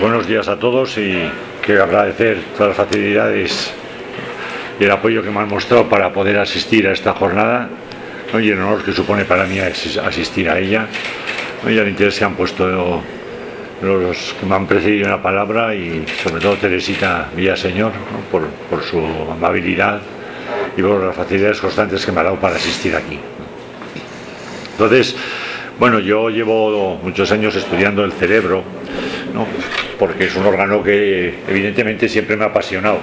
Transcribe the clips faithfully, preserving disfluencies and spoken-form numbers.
buenos días a todos y quiero agradecer todas las facilidades y el apoyo que me han mostrado para poder asistir a esta jornada, ¿no? Y el honor que supone para mí asistir a ella, ¿no? Y el interés que han puesto los que me han precedido en la palabra y sobre todo Teresita Villaseñor, ¿no? por, por su amabilidad y por las facilidades constantes que me ha dado para asistir aquí. Entonces, bueno, yo llevo muchos años estudiando el cerebro, ¿no? Porque es un órgano que evidentemente siempre me ha apasionado,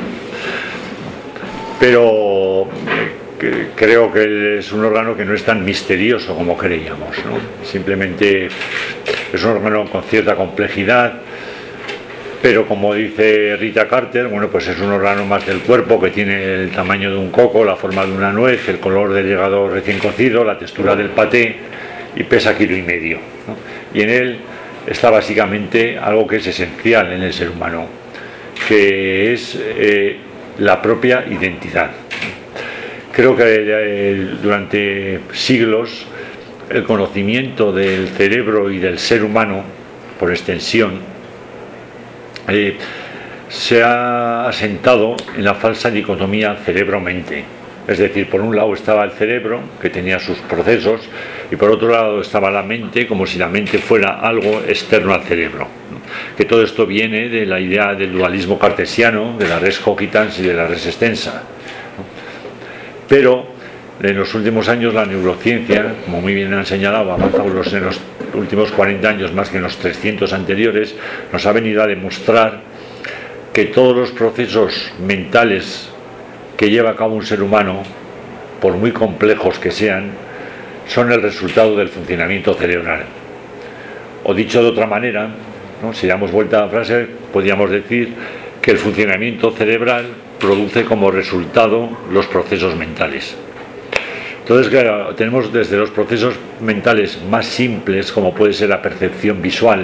pero que creo que es un órgano que no es tan misterioso como creíamos, ¿no? Simplemente es un órgano con cierta complejidad, pero como dice Rita Carter, bueno, pues es un órgano más del cuerpo que tiene el tamaño de un coco, la forma de una nuez, el color del hígado recién cocido, la textura del paté y pesa kilo y medio, ¿no? Y en él está básicamente algo que es esencial en el ser humano, que es eh, la propia identidad. Creo que eh, durante siglos el conocimiento del cerebro y del ser humano, por extensión, eh, se ha asentado en la falsa dicotomía cerebro-mente. Es decir, por un lado estaba el cerebro, que tenía sus procesos, y por otro lado estaba la mente, como si la mente fuera algo externo al cerebro, ¿no? Que todo esto viene de la idea del dualismo cartesiano, de la res cogitans y de la res extensa, ¿no? Pero en los últimos años la neurociencia, como muy bien han señalado, ha avanzado en los últimos cuarenta años más que en los trescientos anteriores, nos ha venido a demostrar que todos los procesos mentales que lleva a cabo un ser humano, por muy complejos que sean, son el resultado del funcionamiento cerebral. O dicho de otra manera, ¿no? Si damos vuelta a la frase, podríamos decir que el funcionamiento cerebral produce como resultado los procesos mentales. Entonces, claro, tenemos desde los procesos mentales más simples, como puede ser la percepción visual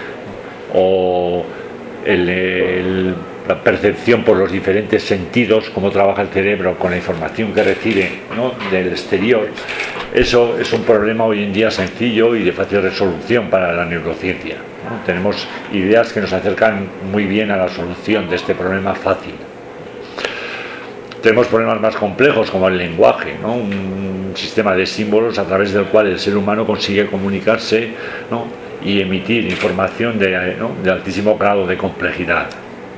o el, el la percepción por los diferentes sentidos, cómo trabaja el cerebro con la información que recibe, ¿no? del exterior. Eso es un problema hoy en día sencillo y de fácil resolución para la neurociencia, ¿no? Tenemos ideas que nos acercan muy bien a la solución de este problema fácil. Tenemos problemas más complejos como el lenguaje, ¿no? Un sistema de símbolos a través del cual el ser humano consigue comunicarse, ¿no? y emitir información de, ¿no? de altísimo grado de complejidad.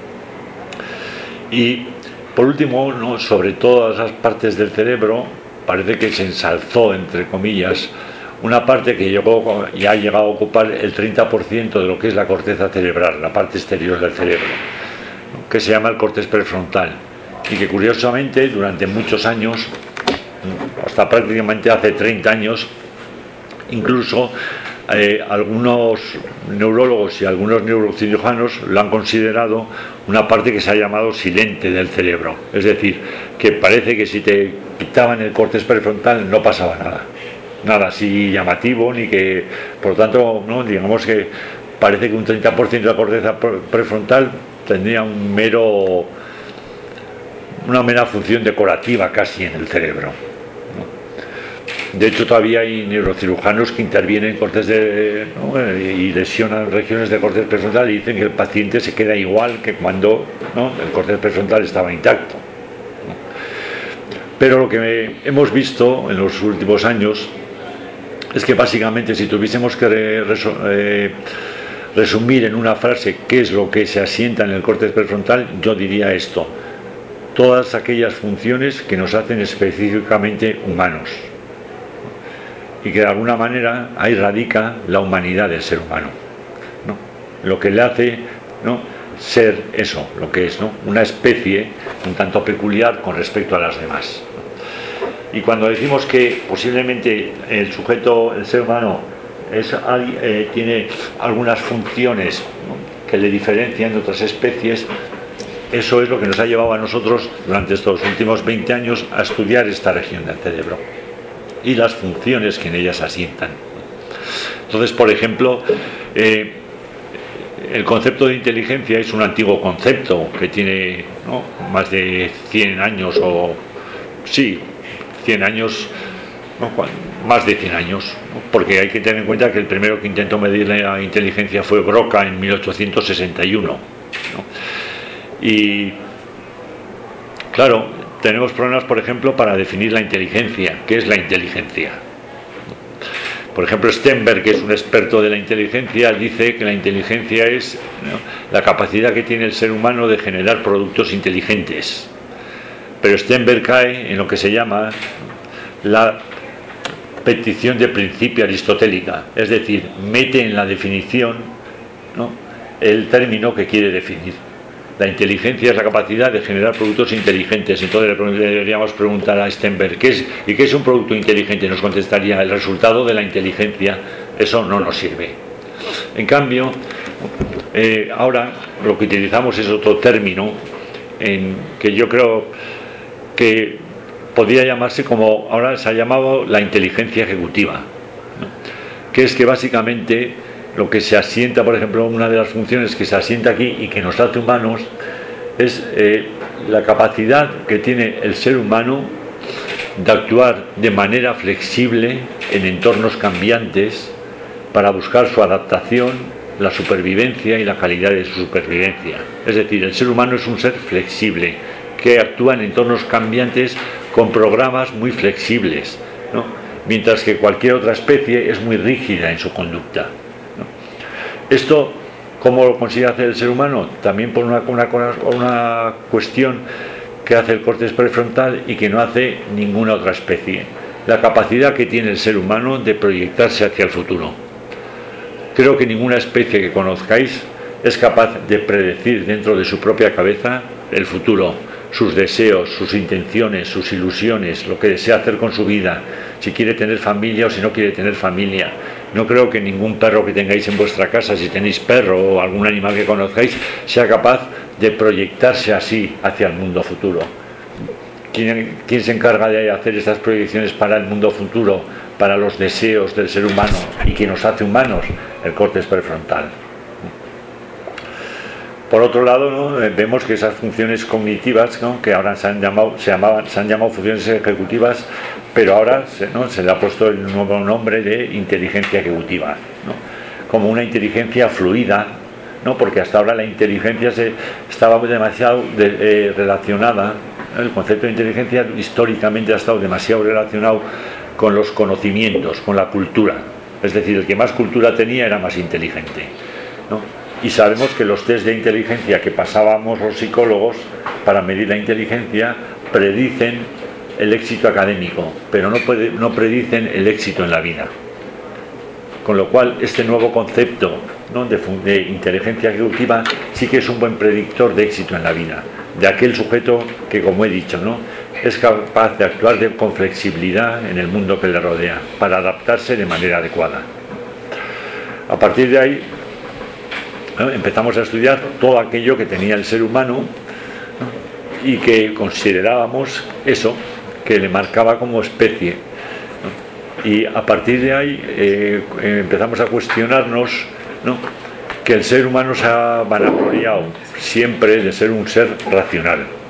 Y por último, ¿no? sobre todas las partes del cerebro, parece que se ensalzó, entre comillas, una parte que llegó y ha llegado a ocupar el treinta por ciento de lo que es la corteza cerebral, la parte exterior del cerebro, ¿no? que se llama el córtex prefrontal, y que curiosamente durante muchos años, hasta prácticamente hace treinta años, incluso Eh, algunos neurólogos y algunos neurocirujanos lo han considerado una parte que se ha llamado silente del cerebro, es decir, que parece que si te quitaban el córtex prefrontal no pasaba nada, nada así llamativo, ni que, por lo tanto, ¿no? digamos que parece que un treinta por ciento de la corteza prefrontal tendría un mero, una mera función decorativa casi en el cerebro. De hecho, todavía hay neurocirujanos que intervienen en cortes de, ¿no? y lesionan regiones del córtex prefrontal y dicen que el paciente se queda igual que cuando, ¿no? el córtex prefrontal estaba intacto, ¿no? Pero lo que hemos visto en los últimos años es que básicamente, si tuviésemos que resu eh, resumir en una frase qué es lo que se asienta en el córtex prefrontal, yo diría esto: todas aquellas funciones que nos hacen específicamente humanos, y que de alguna manera ahí radica la humanidad del ser humano, ¿no? Lo que le hace, ¿no? ser eso, lo que es, ¿no? una especie un tanto peculiar con respecto a las demás. Y cuando decimos que posiblemente el sujeto, el ser humano, es, eh, tiene algunas funciones, ¿no? que le diferencian de otras especies, eso es lo que nos ha llevado a nosotros durante estos últimos veinte años a estudiar esta región del cerebro y las funciones que en ellas asientan. Entonces, por ejemplo, eh, el concepto de inteligencia es un antiguo concepto que tiene, ¿no? más de cien años, o sí, cien años, ¿no? más de cien años, ¿no? Porque hay que tener en cuenta que el primero que intentó medir la inteligencia fue Broca en mil ochocientos sesenta y uno, ¿no? Y claro, tenemos problemas, por ejemplo, para definir la inteligencia. ¿Qué es la inteligencia? Por ejemplo, Stenberg, que es un experto de la inteligencia, dice que la inteligencia es, ¿no?, la capacidad que tiene el ser humano de generar productos inteligentes. Pero Stenberg cae en lo que se llama la petición de principio aristotélica, es decir, mete en la definición, ¿no?, el término que quiere definir. La inteligencia es la capacidad de generar productos inteligentes. Entonces le deberíamos preguntar a Stenberg, ¿qué es, ¿y qué es un producto inteligente? Nos contestaría, el resultado de la inteligencia. Eso no nos sirve. En cambio, eh, ahora lo que utilizamos es otro término en que yo creo que podría llamarse, como ahora se ha llamado, la inteligencia ejecutiva, ¿no?, que es que básicamente lo que se asienta, por ejemplo, una de las funciones que se asienta aquí y que nos hace humanos es eh, la capacidad que tiene el ser humano de actuar de manera flexible en entornos cambiantes para buscar su adaptación, la supervivencia y la calidad de su supervivencia. Es decir, el ser humano es un ser flexible que actúa en entornos cambiantes con programas muy flexibles, ¿no?, mientras que cualquier otra especie es muy rígida en su conducta. Esto, ¿cómo lo consigue hacer el ser humano? También por una, una, una cuestión que hace el córtex prefrontal y que no hace ninguna otra especie: la capacidad que tiene el ser humano de proyectarse hacia el futuro. Creo que ninguna especie que conozcáis es capaz de predecir dentro de su propia cabeza el futuro, sus deseos, sus intenciones, sus ilusiones, lo que desea hacer con su vida, si quiere tener familia o si no quiere tener familia. No creo que ningún perro que tengáis en vuestra casa, si tenéis perro o algún animal que conozcáis, sea capaz de proyectarse así hacia el mundo futuro. ¿Quién, quién se encarga de hacer estas proyecciones para el mundo futuro, para los deseos del ser humano y que nos hace humanos? El córtex prefrontal. Por otro lado, ¿no?, vemos que esas funciones cognitivas, ¿no?, que ahora se han llamado, se llamaban, se han llamado funciones ejecutivas, pero ahora, ¿no?, se le ha puesto el nuevo nombre de inteligencia ejecutiva, ¿no?, como una inteligencia fluida, ¿no?, porque hasta ahora la inteligencia se, estaba demasiado de, eh, relacionada, ¿no?, el concepto de inteligencia históricamente ha estado demasiado relacionado con los conocimientos, con la cultura. Es decir, el que más cultura tenía era más inteligente, ¿no? Y sabemos que los test de inteligencia que pasábamos los psicólogos para medir la inteligencia predicen el éxito académico, pero no, puede, no predicen el éxito en la vida. Con lo cual, este nuevo concepto, ¿no?, de, de inteligencia ejecutiva sí que es un buen predictor de éxito en la vida, de aquel sujeto que, como he dicho, ¿no?, es capaz de actuar de, con flexibilidad en el mundo que le rodea, para adaptarse de manera adecuada. A partir de ahí, ¿no?, empezamos a estudiar todo aquello que tenía el ser humano, ¿no?, y que considerábamos eso, que le marcaba como especie, ¿no? Y a partir de ahí eh, empezamos a cuestionarnos, ¿no?, que el ser humano se ha vanagloriado siempre de ser un ser racional, ¿no?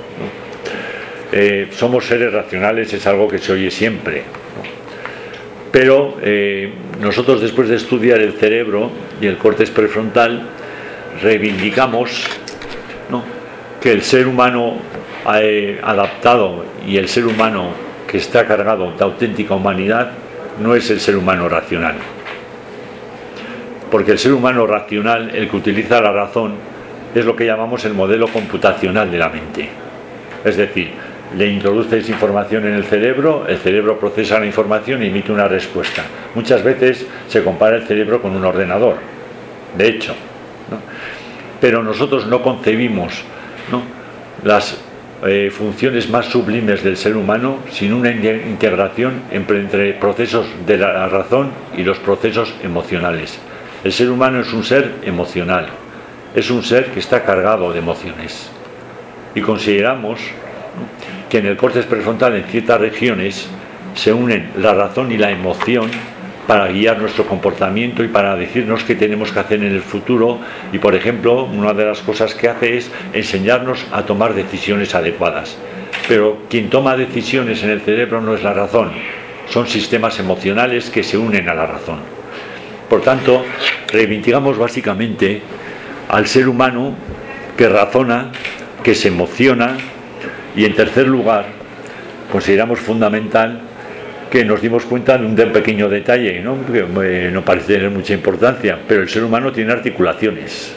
Eh, somos seres racionales, es algo que se oye siempre, ¿no? Pero eh, nosotros, después de estudiar el cerebro y el córtex prefrontal, reivindicamos, ¿no?, que el ser humano eh, adaptado y el ser humano que está cargado de auténtica humanidad no es el ser humano racional. Porque el ser humano racional, el que utiliza la razón, es lo que llamamos el modelo computacional de la mente. Es decir, le introduces información en el cerebro, el cerebro procesa la información y emite una respuesta. Muchas veces se compara el cerebro con un ordenador, de hecho, ¿no? Pero nosotros no concebimos, ¿no?, las eh, funciones más sublimes del ser humano sin una integración entre procesos de la razón y los procesos emocionales. El ser humano es un ser emocional, es un ser que está cargado de emociones. Y consideramos, ¿no?, que en el córtex prefrontal, en ciertas regiones, se unen la razón y la emoción para guiar nuestro comportamiento y para decirnos qué tenemos que hacer en el futuro. Y, por ejemplo, una de las cosas que hace es enseñarnos a tomar decisiones adecuadas. Pero quien toma decisiones en el cerebro no es la razón, son sistemas emocionales que se unen a la razón. Por tanto, reivindicamos básicamente al ser humano que razona, que se emociona, y en tercer lugar, consideramos fundamental que nos dimos cuenta de un pequeño detalle, ¿no? que no parece tener mucha importancia, pero el ser humano tiene articulaciones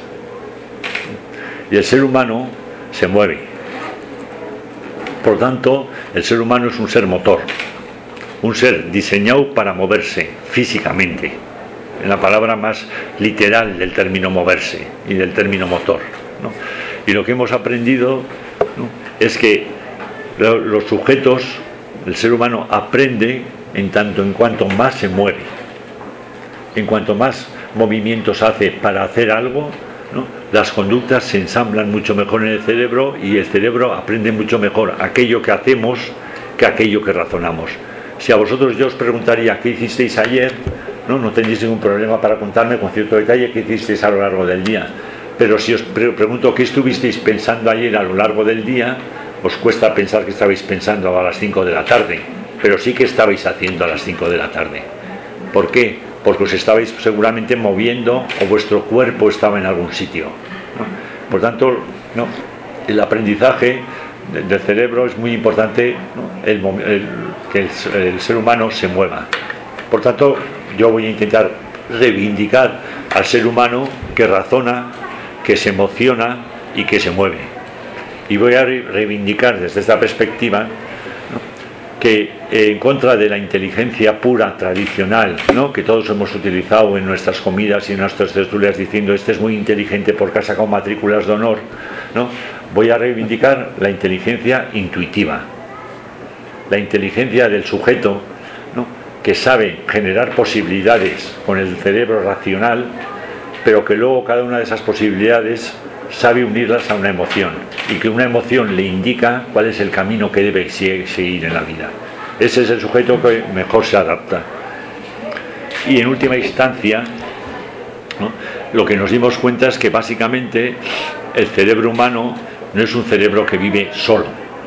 y el ser humano se mueve. Por tanto, el ser humano es un ser motor, un ser diseñado para moverse físicamente, en la palabra más literal del término moverse y del término motor, ¿no? Y lo que hemos aprendido, ¿no?, es que los sujetos, el ser humano aprende en tanto en cuanto más se mueve, en cuanto más movimientos hace para hacer algo, ¿no?, las conductas se ensamblan mucho mejor en el cerebro y el cerebro aprende mucho mejor aquello que hacemos que aquello que razonamos. Si a vosotros yo os preguntaría qué hicisteis ayer, no, no tendréis ningún problema para contarme con cierto detalle qué hicisteis a lo largo del día. Pero si os pregunto qué estuvisteis pensando ayer a lo largo del día, os cuesta pensar que estabais pensando a las cinco de la tarde, pero sí que estabais haciendo a las cinco de la tarde. ¿Por qué? Porque os estabais seguramente moviendo o vuestro cuerpo estaba en algún sitio, ¿no? Por tanto, ¿no?, el aprendizaje del cerebro es muy importante, ¿no?, el, el, que el, el ser humano se mueva. Por tanto, yo voy a intentar reivindicar al ser humano que razona, que se emociona y que se mueve. Y voy a reivindicar desde esta perspectiva, ¿no?, que en contra de la inteligencia pura, tradicional, ¿no?, que todos hemos utilizado en nuestras comidas y en nuestras tertulias diciendo este es muy inteligente porque ha sacado matrículas de honor, ¿no?, voy a reivindicar la inteligencia intuitiva, la inteligencia del sujeto, ¿no?, que sabe generar posibilidades con el cerebro racional, pero que luego cada una de esas posibilidades sabe unirlas a una emoción y que una emoción le indica cuál es el camino que debe seguir en la vida. Ese es el sujeto que mejor se adapta. Y en última instancia, ¿no?, lo que nos dimos cuenta es que básicamente el cerebro humano no es un cerebro que vive solo.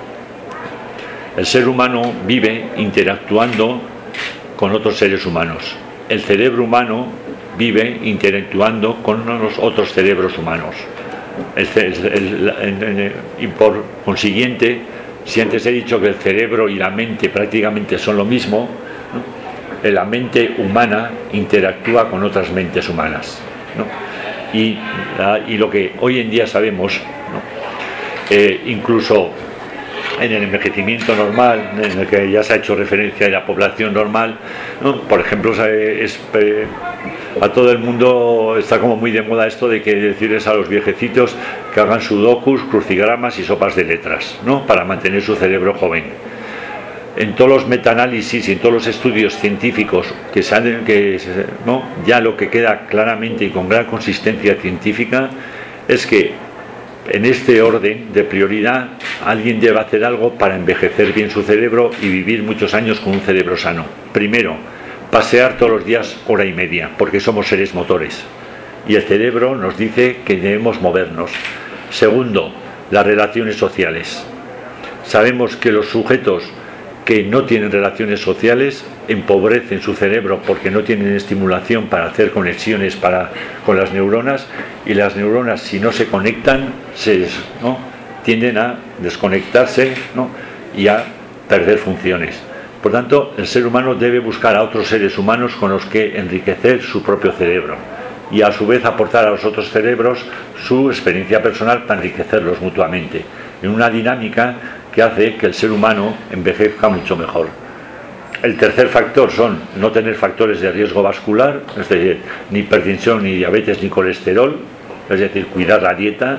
El ser humano vive interactuando con otros seres humanos. El cerebro humano vive interactuando con los otros cerebros humanos. El, el, el, el, y por consiguiente, si antes he dicho que el cerebro y la mente prácticamente son lo mismo, ¿no?, la mente humana interactúa con otras mentes humanas, ¿no? y, la, y lo que hoy en día sabemos, ¿no?, eh, incluso en el envejecimiento normal, en el que ya se ha hecho referencia de la población normal, ¿no?, por ejemplo, es, eh, a todo el mundo está como muy de moda esto de que decirles a los viejecitos que hagan sudokus, crucigramas y sopas de letras, ¿no?, para mantener su cerebro joven. En todos los metaanálisis y en todos los estudios científicos que se han, que, ¿no?, ya lo que queda claramente y con gran consistencia científica es que en este orden de prioridad alguien debe hacer algo para envejecer bien su cerebro y vivir muchos años con un cerebro sano. Primero, pasear todos los días hora y media, porque somos seres motores y el cerebro nos dice que debemos movernos. Segundo, las relaciones sociales. Sabemos que los sujetos que no tienen relaciones sociales empobrecen su cerebro porque no tienen estimulación para hacer conexiones para, con las neuronas, y las neuronas, si no se conectan, se, ¿no?, tienden a desconectarse, ¿no?, y a perder funciones. Por tanto, el ser humano debe buscar a otros seres humanos con los que enriquecer su propio cerebro y a su vez aportar a los otros cerebros su experiencia personal para enriquecerlos mutuamente, en una dinámica que hace que el ser humano envejezca mucho mejor. El tercer factor son no tener factores de riesgo vascular, es decir, ni hipertensión, ni diabetes, ni colesterol, es decir, cuidar la dieta.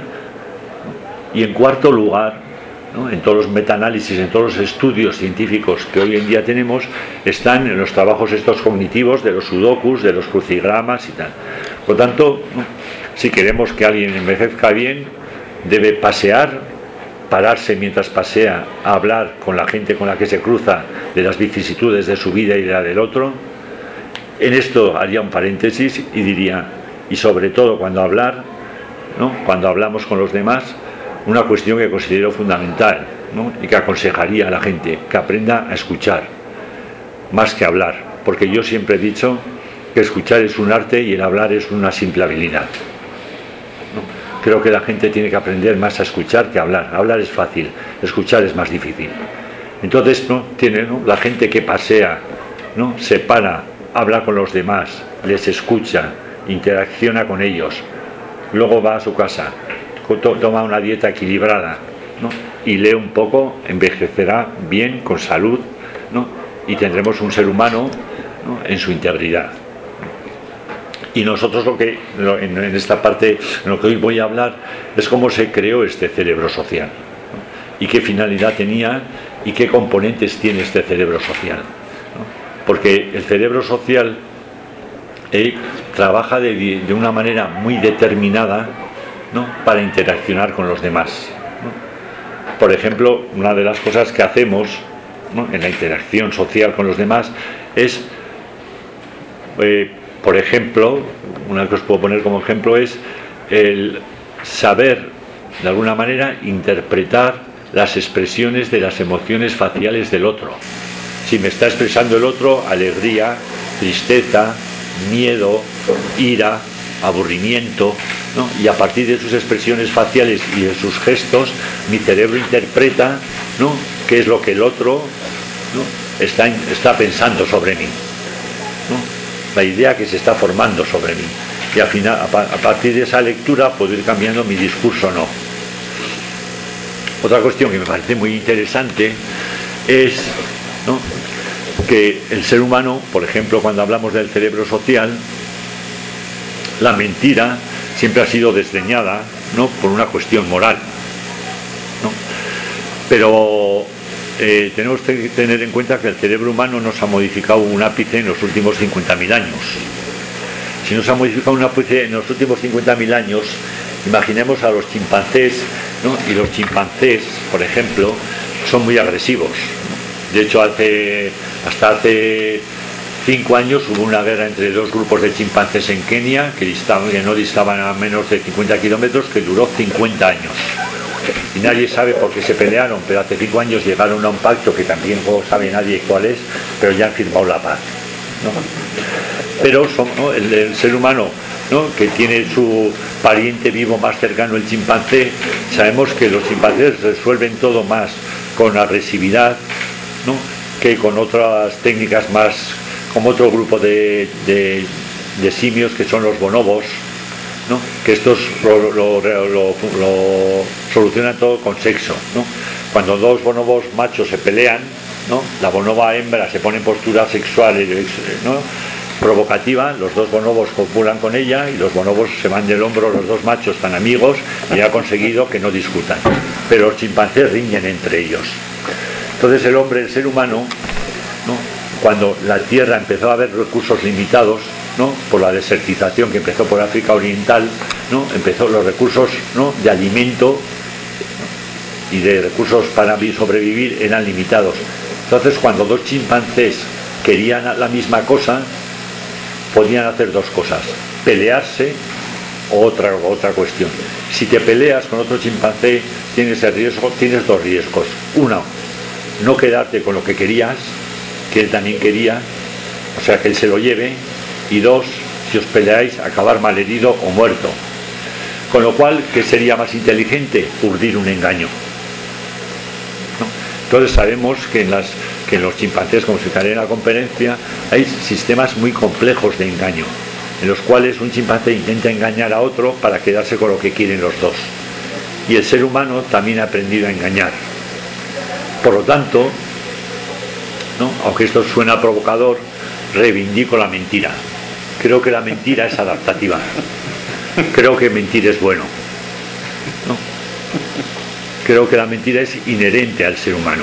Y en cuarto lugar, ¿no?, en todos los metaanálisis, en todos los estudios científicos que hoy en día tenemos, están en los trabajos estos cognitivos de los sudokus, de los crucigramas y tal. Por tanto, ¿no?, si queremos que alguien envejezca bien, debe pasear, pararse mientras pasea a hablar con la gente con la que se cruza de las vicisitudes de su vida y de la del otro. En esto haría un paréntesis y diría, y sobre todo cuando hablar, ¿no?, cuando hablamos con los demás, una cuestión que considero fundamental, ¿no?, y que aconsejaría a la gente, que aprenda a escuchar. más que hablar, porque yo siempre he dicho que escuchar es un arte y el hablar es una simple habilidad, ¿no? Creo que la gente tiene que aprender más a escuchar que a hablar. Hablar es fácil, escuchar es más difícil. Entonces, ¿no? Tiene, ¿no? La gente que pasea, ¿no? Se para, habla con los demás, les escucha, interacciona con ellos, luego va a su casa, toma una dieta equilibrada, ¿no? Y lee un poco, envejecerá bien, con salud, ¿no? Y tendremos un ser humano, ¿no? En su integridad. Y nosotros lo que en, en esta parte, en lo que hoy voy a hablar, es cómo se creó este cerebro social, ¿no? Y qué finalidad tenía y qué componentes tiene este cerebro social, ¿no? Porque el cerebro social eh, trabaja de, de una manera muy determinada, ¿no? Para interaccionar con los demás, ¿no? Por ejemplo, una de las cosas que hacemos, ¿no? En la interacción social con los demás es, eh, por ejemplo, una que os puedo poner como ejemplo es el saber, de alguna manera, interpretar las expresiones de las emociones faciales del otro. Si me está expresando el otro alegría, tristeza, miedo, ira, aburrimiento, ¿no? Y a partir de sus expresiones faciales y de sus gestos, mi cerebro interpreta, ¿no? Qué es lo que el otro, ¿no? está, está pensando sobre mí, ¿no? La idea que se está formando sobre mí. Y al final, a, a partir de esa lectura puedo ir cambiando mi discurso o no. Otra cuestión que me parece muy interesante es, ¿no? Que el ser humano, por ejemplo, cuando hablamos del cerebro social, la mentira siempre ha sido desdeñada, ¿no? Por una cuestión moral, ¿no? Pero eh, tenemos que tener en cuenta que el cerebro humano no se ha modificado un ápice en los últimos cincuenta mil años. Si no se ha modificado un ápice en los últimos cincuenta mil años, imaginemos a los chimpancés, ¿no? Y los chimpancés, por ejemplo, son muy agresivos. De hecho, hace, hasta hace cinco años hubo una guerra entre dos grupos de chimpancés en Kenia que, distaban, que no distaban a menos de cincuenta kilómetros, que duró cincuenta años. Y nadie sabe por qué se pelearon, pero hace cinco años llegaron a un pacto que también no sabe nadie cuál es, pero ya han firmado la paz, ¿no? Pero son, ¿no? el, el ser humano, ¿no? Que tiene su pariente vivo más cercano, el chimpancé, sabemos que los chimpancés resuelven todo más con agresividad, ¿no? Que con otras técnicas más, como otro grupo de, de, de simios que son los bonobos, ¿no? Que estos lo, lo, lo, lo solucionan todo con sexo, ¿no? Cuando dos bonobos machos se pelean, ¿no? La bonoba hembra se pone en postura sexual, ¿no? Provocativa, los dos bonobos copulan con ella y los bonobos se van del hombro, los dos machos tan amigos, y ha conseguido que no discutan, pero los chimpancés riñen entre ellos. Entonces el hombre, el ser humano, ¿no? Cuando la tierra empezó a haber recursos limitados, ¿no? Por la desertización que empezó por África Oriental, ¿no? Empezó los recursos, ¿no? De alimento, ¿no? Y de recursos para sobrevivir eran limitados. Entonces cuando dos chimpancés querían la misma cosa, podían hacer dos cosas: pelearse o otra, otra cuestión. Si te peleas con otro chimpancé, tienes el riesgo, tienes dos riesgos. Uno, no quedarte con lo que querías, que él también quería, o sea, que él se lo lleve. Y dos, si os peleáis, acabar malherido o muerto. Con lo cual, ¿qué sería más inteligente? Urdir un engaño, ¿no? Entonces sabemos que en, las, que en los chimpancés, como explicaré en la conferencia, hay sistemas muy complejos de engaño, en los cuales un chimpancé intenta engañar a otro para quedarse con lo que quieren los dos. Y el ser humano también ha aprendido a engañar. Por lo tanto, ¿no? Aunque esto suena provocador, reivindico la mentira. Creo que la mentira es adaptativa. Creo que mentir es bueno, ¿no? Creo que la mentira es inherente al ser humano.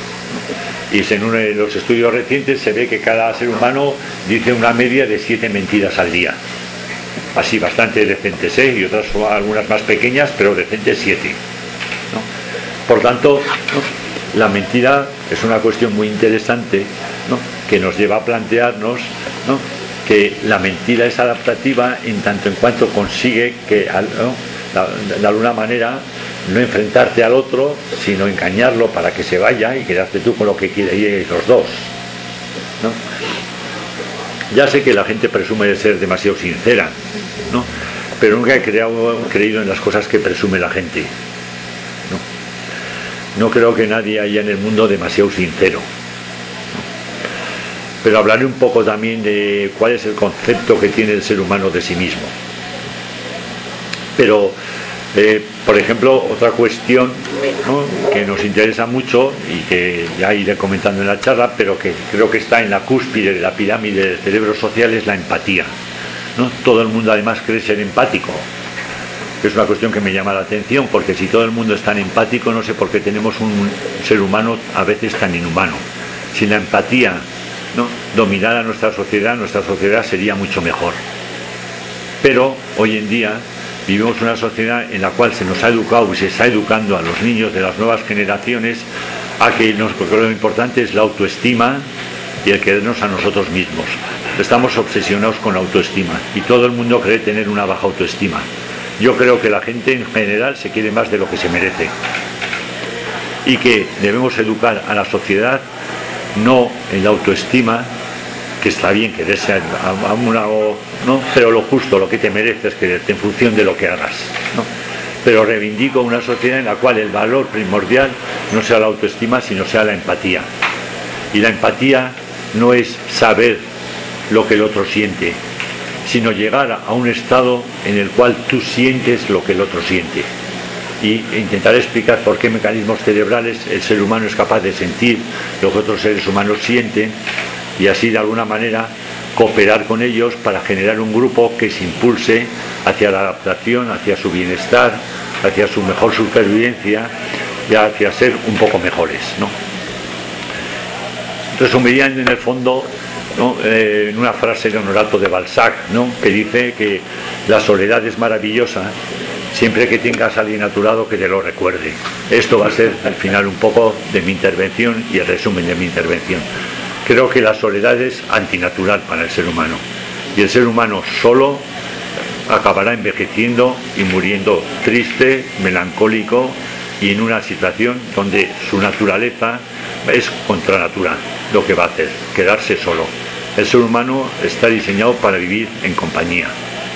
Y en uno de los estudios recientes se ve que cada ser humano dice una media de siete mentiras al día. Así bastante decentes, ¿eh? Y otras algunas más pequeñas, pero decentes siete, ¿no? Por tanto, ¿no? La mentira es una cuestión muy interesante, ¿no? Que nos lleva a plantearnos, ¿no? Que la mentira es adaptativa en tanto en cuanto consigue que, ¿no? de alguna manera, no enfrentarte al otro, sino engañarlo para que se vaya y quedarte tú con lo que quiere ir los dos, ¿no? Ya sé que la gente presume de ser demasiado sincera, ¿no? Pero nunca he creado, creído en las cosas que presume la gente. No, no creo que nadie haya en el mundo demasiado sincero. Pero hablaré un poco también de cuál es el concepto que tiene el ser humano de sí mismo. Pero, eh, por ejemplo, otra cuestión, ¿no?, que nos interesa mucho y que ya iré comentando en la charla, pero que creo que está en la cúspide de la pirámide del cerebro social, es la empatía, ¿no? Todo el mundo además cree ser empático. Es una cuestión que me llama la atención, porque si todo el mundo es tan empático, no sé por qué tenemos un ser humano a veces tan inhumano. Sin la empatía, ¿no?, dominara nuestra sociedad, nuestra sociedad sería mucho mejor. Pero hoy en día vivimos una sociedad en la cual se nos ha educado y se está educando a los niños de las nuevas generaciones a que nos, porque lo importante es la autoestima y el querernos a nosotros mismos. Estamos obsesionados con la autoestima y todo el mundo cree tener una baja autoestima. Yo creo que la gente en general se quiere más de lo que se merece y que debemos educar a la sociedad no en la autoestima, que está bien quererse a, a, a una, ¿no?, pero lo justo, lo que te mereces quererte en función de lo que hagas, ¿no? Pero reivindico una sociedad en la cual el valor primordial no sea la autoestima, sino sea la empatía. Y la empatía no es saber lo que el otro siente, sino llegar a un estado en el cual tú sientes lo que el otro siente. Y intentaré explicar por qué mecanismos cerebrales el ser humano es capaz de sentir lo que otros seres humanos sienten, y así de alguna manera cooperar con ellos para generar un grupo que se impulse hacia la adaptación, hacia su bienestar, hacia su mejor supervivencia y hacia ser un poco mejores, ¿no? Resumirían en el fondo, ¿no?, eh, en una frase de Honorato de Balzac, ¿no?, que dice que la soledad es maravillosa siempre que tengas a alguien a tu lado que te lo recuerde. Esto va a ser al final un poco de mi intervención y el resumen de mi intervención. Creo que la soledad es antinatural para el ser humano y el ser humano solo acabará envejeciendo y muriendo triste, melancólico y en una situación donde su naturaleza es contranatural. Lo que va a hacer, quedarse solo. El ser humano está diseñado para vivir en compañía.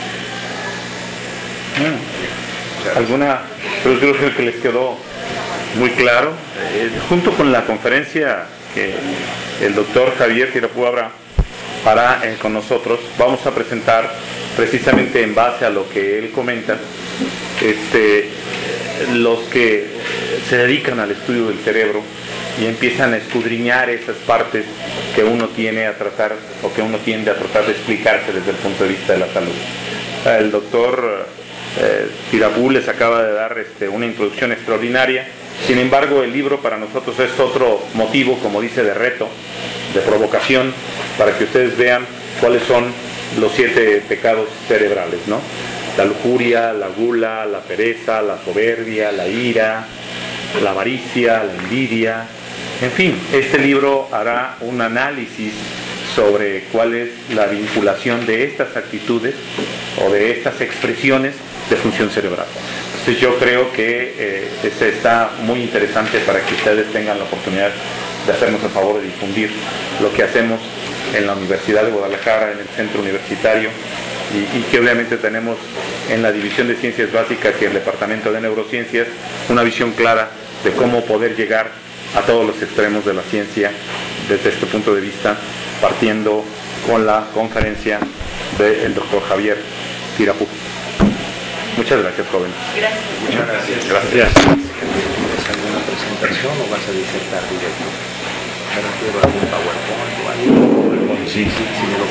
¿Alguna? Pero yo creo que les quedó muy claro. Eh, junto con la conferencia que el doctor Javier Tirapú hará para, eh, con nosotros, vamos a presentar precisamente en base a lo que él comenta, este, los que se dedican al estudio del cerebro y empiezan a escudriñar esas partes que uno tiene a tratar o que uno tiende a tratar de explicarse desde el punto de vista de la salud. El doctor eh, Tirapú les acaba de dar este, una introducción extraordinaria. Sin embargo, el libro para nosotros es otro motivo, como dice, de reto, de provocación, para que ustedes vean cuáles son los siete pecados cerebrales, ¿no? La lujuria, la gula, la pereza, la soberbia, la ira, la avaricia, la envidia. En fin, este libro hará un análisis sobre cuál es la vinculación de estas actitudes o de estas expresiones de función cerebral. Entonces yo creo que eh, este está muy interesante para que ustedes tengan la oportunidad de hacernos el favor de difundir lo que hacemos en la Universidad de Guadalajara, en el centro universitario, y, y que obviamente tenemos en la División de Ciencias Básicas y el Departamento de Neurociencias una visión clara de cómo poder llegar a todos los extremos de la ciencia desde este punto de vista, partiendo con la conferencia del doctor Javier Tirapú. Muchas gracias, joven. Gracias. Muchas gracias. Gracias. ¿Tienes alguna presentación o vas a disertar directo? Me refiero a algún PowerPoint o algo. Sí, sí, Si me lo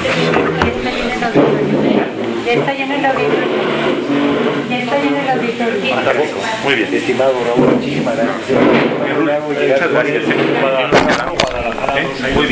Ya está lleno el auditorio. Ya está lleno el auditorio. Muy bien. Estimado Raúl, muchísimas gracias. Muchas gracias. Muy bien.